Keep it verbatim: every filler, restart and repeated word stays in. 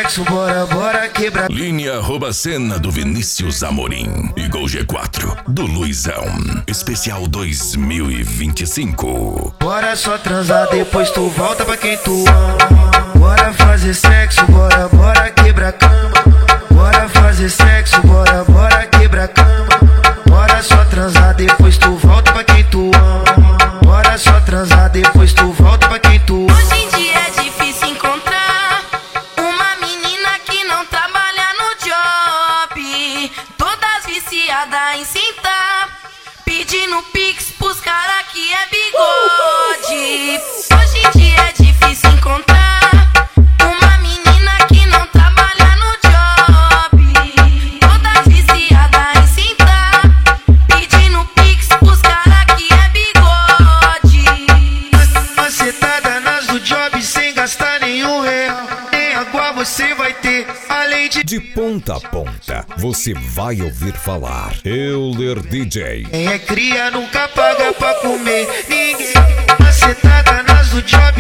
sexo, bora, bora quebrar. Linha arroba cena do Vinícius Amorim. E Gol G quatro do Luizão. Especial dois mil e vinte e cinco. Bora só transar, depois tu volta pra quem tu ama. Bora fazer sexo, bora, bora quebrar cama. Bora fazer sexo, bora, bora quebrar cama. Bora só transar, depois tu volta pra quem tu ama. Bora só transar, depois tu volta pra quem tu ama. Hoje em dia é difícil encontrar uma menina que não trabalha no job. Todas viciadas em sentar, pedindo pix pros cara que é bigode. Hoje em dia é difícil encontrar uma menina que não trabalha no job. Todas viciadas em sentar, pedindo pix pros cara que é bigode. Macetada nas do job sem gastar nenhum real. Nem água você vai ter, além de... De ponta a ponta, você vai ouvir falar Euler D J. Quem é cria nunca paga pra comer ninguém. Macetada nas do job